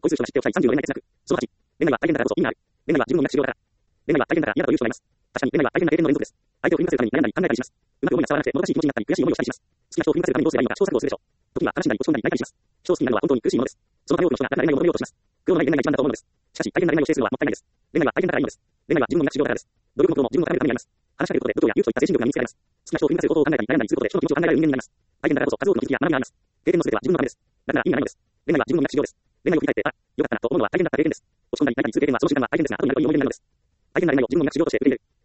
恋する人が知っておきたい34恋愛哲学。その8、恋愛は体験だからこそ意味がある。恋愛は自分の脈修行だから。恋愛は体験だから嫌だという人がいます。確かに恋愛は体験な経験の連続です。相手を振り向かせるために悩んだり考えたりします。うまく思いが伝わらなくてもどかしい気持ちになったり悔しい思いをしたりします。好きな人を振り向かせるためにどうすればいいのか試行錯誤するでしょう。時には悲しんだり落ち込んだり泣いたりします。人を好きになるのは本当に苦しいものです。そのため多くの人が楽な恋愛を求めようとします。苦労のない恋愛が一番だと思うのです。しかし、体験な恋愛を制するのはもったいないです。恋愛は体験だからいいのです。恋愛は自分の脈修行だからです。努力も苦労も自分を高めるためにあります。話しかけることで度胸や勇気といった精神力が身につけられます。好きな人を振り向かせることを考えたり悩んだりすることで人の気持ちを考えられる人間になります。体験だからこそ数多くの気づきや学びがあります。経験の全ては自分のためです。だから意味がないのです。恋愛は自分の脈修行です。恋愛を振り返って、あ、よかったなと思うのは体験だった経験です。落ち込んだり泣いたりする経験はその瞬間は体験ですが、後になるという思い出になるのです。体験な恋愛を自分の脈修行として受け入れる。